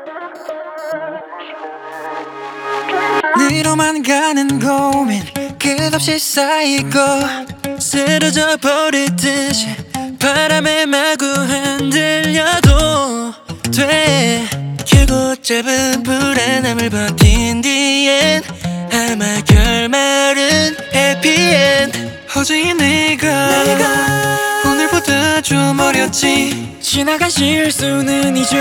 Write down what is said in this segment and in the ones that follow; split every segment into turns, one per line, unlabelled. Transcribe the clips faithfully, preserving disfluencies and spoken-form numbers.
위로만 가는 고민 끝없이 쌓이고 쓰러져 버리듯이 바람에 마구 흔들려도 돼. 길고 짧은 불안함을 버틴 뒤엔 아마 결말은 해피엔드. 어제의 내가, 내가 오늘보다 좀 어렸지. 지나간 실수는 잊어.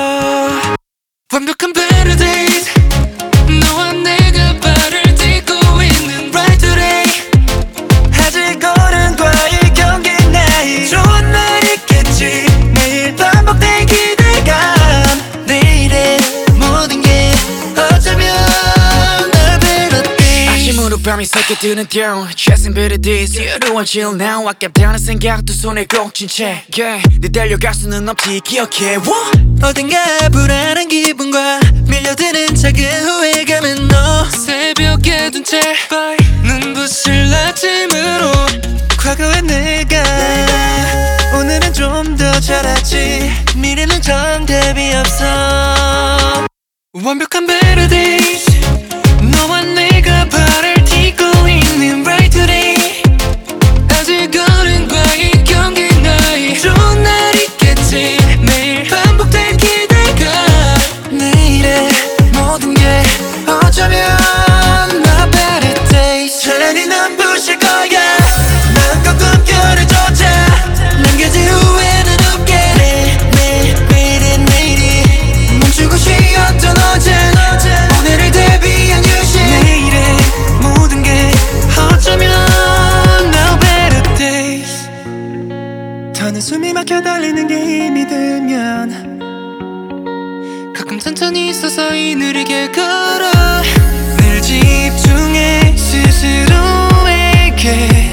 완벽한 paradise 너와 내가 발을 딛고 있는 right today. 아직 어른과의 경기 나이 좋은 날 있겠지. 매일 반복된 기대감 내일의 모든 게 어쩌면 널 비롯해. 아침으로 밤이 새게 드는 띄움 Chasing paradise 여루한 chill now 아깝다는 생각 두 손에 꼭 쥔 채 yeah. 내 달려갈 수는 없지 기억해. 어딘가 불안한 기분과 밀려드는 작은 후회감은 너 새벽에 둔 채 눈부실 아침으로 과거의 내가 오늘은 좀 더 잘하지. 미래는 정답이 없어. 완벽한 paradise 너와 내가 발을 딛고 있는 right today. 아직 어른과의 경기 나이 좋은 날 있겠지. 매일 반복된 기대가 내일의 모든 게 어쩌면 my better days. 차라리 넌 부실 거야. 마음껏 꿈결을조차 남겨진 후회는 없게. 매일 매일은 내일이 멈추고 쉬었던 어제 오늘을 대비한 유신. 내일의 모든 게 어쩌면 my better days. 더는 숨이 막혀 달리는 게 힘이 들면 가끔 천천히 서서히 느리게 걸어. 늘 집중해 스스로에게